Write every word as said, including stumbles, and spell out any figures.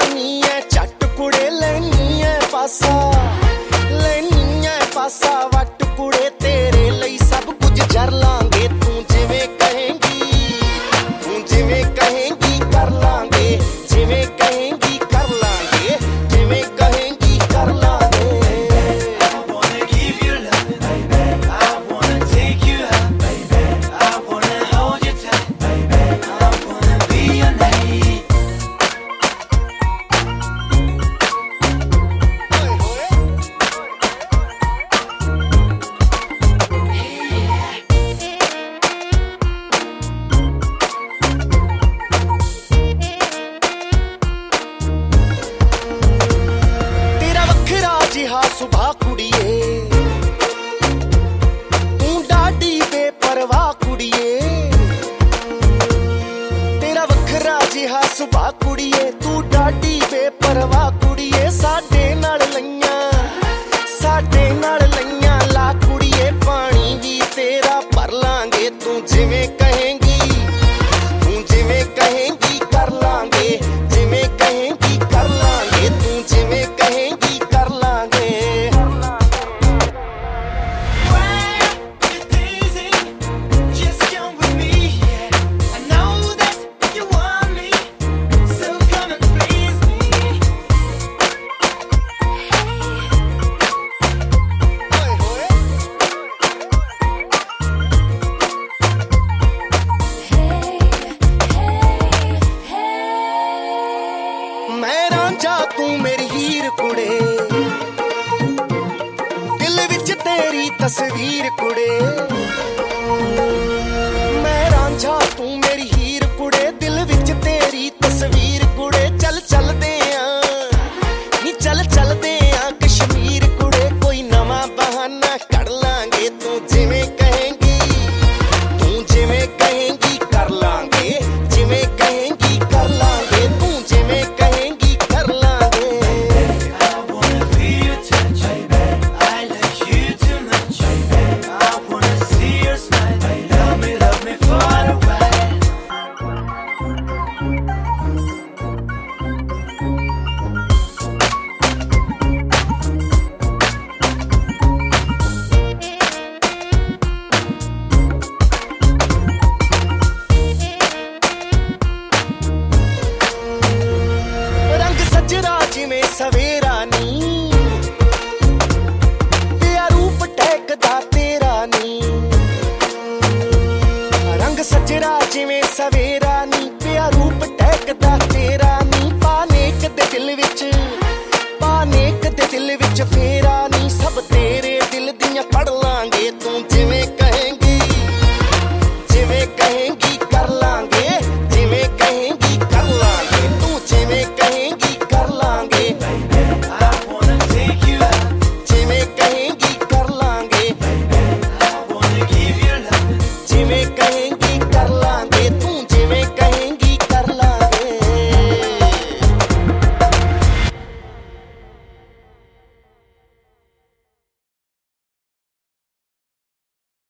जवानी है झट कुड़े लैनी है पासा लैनी है पासा वट कुड़े तेरे लई सब कुछ जर लांगे तू जिवें कहेंगी तू जिवें कहेंगी कर लांगे जिवें कहेंगी कर लांगे जिवें कहेंगी कर लांगे सुभा कुड़िए तू डाडी बेपरवाह कुड़िए तेरा वखरा जिहा सुभा कुड़िए तू डाडी बेपरवाह कुड़िए साडे नाल लईयां साडे नाल लईयां ला कुड़िए पानी भी तेरा भर लांगे तू जिवें कहेंगी तू जिवें कहेंगी कर लांगे जिवें कहेंगी कर लांगे तू जिवें कहेंगी कर लांगे मैं रांझा तू मेरी हीर कुड़े दिल विच तेरी तस्वीर कुड़े मैं रांझा तू मेरी हीर कुड़े दिल विच तेरी तस्वीर कुड़े चल चलदे आ नी चल चलदे आ कश्मीर कुड़े कोई नवां बहाना कढ़ लांगे तू जिवें कहेंगी तू जिवें कहेंगी कर लांगे जिवें कहेंगी कर लांगे तू जिवें कहेंगी कर लांगे रंग सजरा जिवें सवेर